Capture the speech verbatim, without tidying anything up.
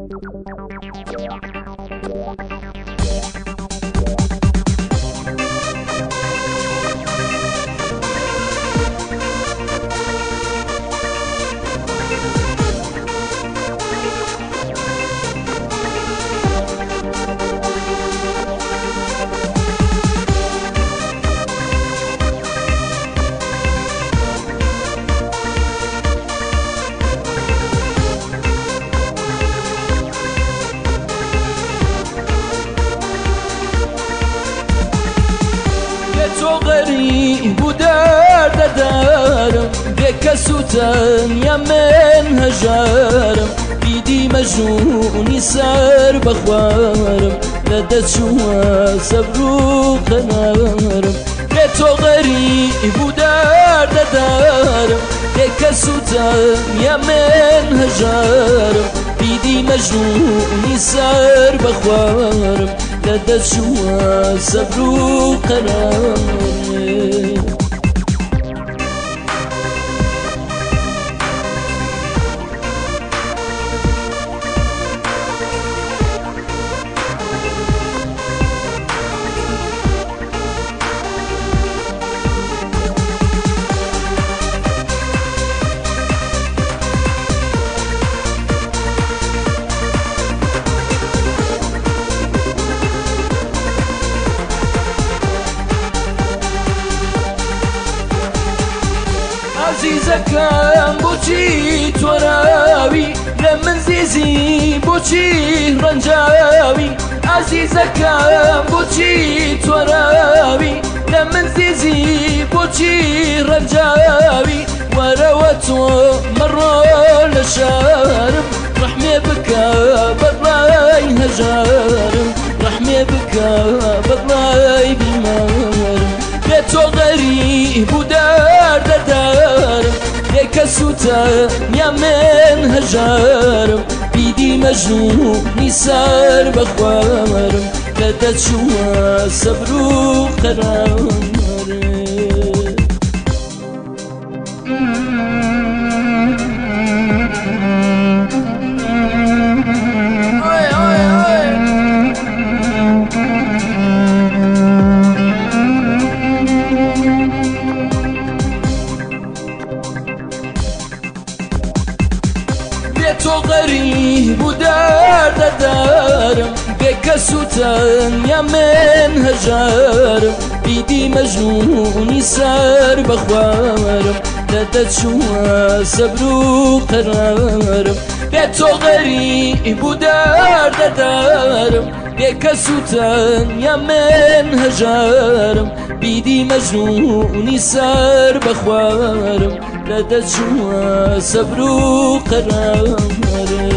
غريب ودار دارم بكسوتن يا من هجارم بيدي مجنوني سر بخوارم لدت شوا صبرو قنارم بيتو غريب ودار دارم بكسوتن يا من هجارم بيدي مجنوني سر بخوارم لدت شوا صبرو قراري عزيزكم بوشي توراوي لمن زيزي بوشي رنجاوي عزيزكم بوشي توراوي لمن زيزي بوشي رنجاوي وروتو مرة لشارم رحمي بكا بطلاي هجارم رحمي بكا بطلاي بمارم بيتو غريب ودار دارم كسوتا يا من هجارم بيدي مجنوني سار بخوارم لدت شوا صبرو قرارم بيتو غريب ودار دارم بكسوتن يا من هجارم بيدي مجنوني سار بخوارم لدت شوا صبرو قرارم بيتو غريب ودار دارم بكسوتن يا من هجارم بيدي مجنوني سار بخوارم لدت شوا صبرو قرارم